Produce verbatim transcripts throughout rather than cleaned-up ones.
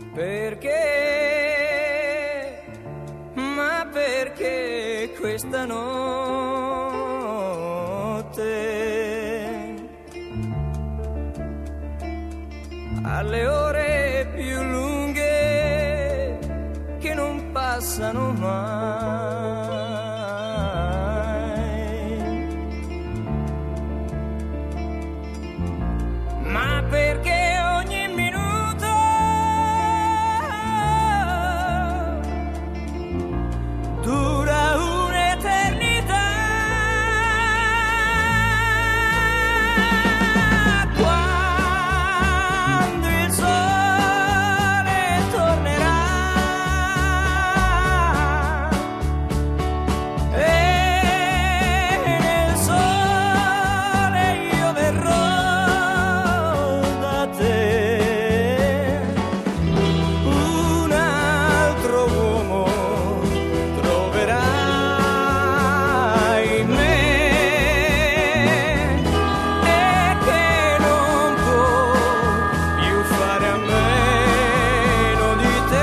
Perché, ma perché questa notte alle ore più lunghe che non passano mai? Ma perché ogni minuto dura un'eternità? Quando il sole tornerà e nel sole io verrò da te, un altro uomo troverai in me e che non può più fare a meno di te.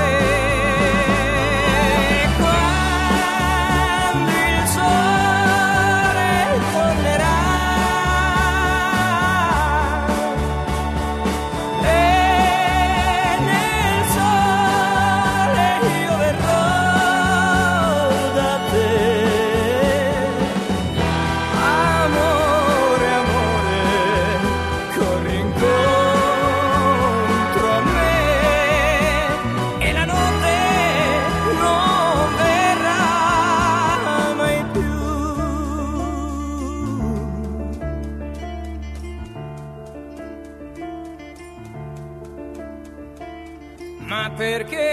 Quando il sole tornerà e nel sole io verrò da te. Amore, amore, corri incontro a me e la notte non verrà mai più. Ma perché,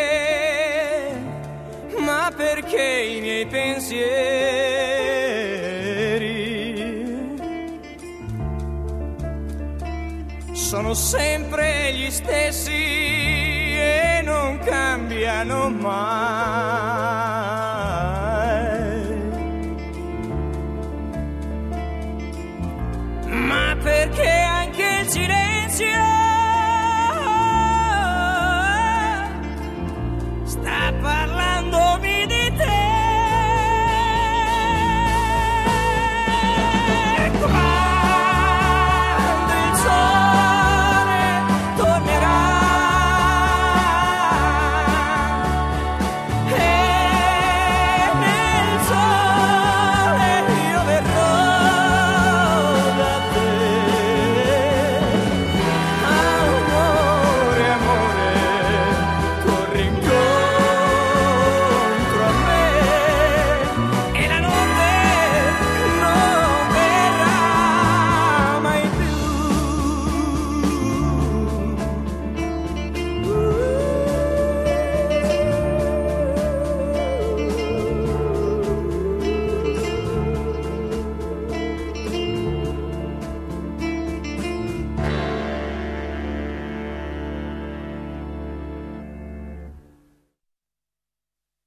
ma perché i miei pensieri sono sempre gli stessi e non cambiano mai?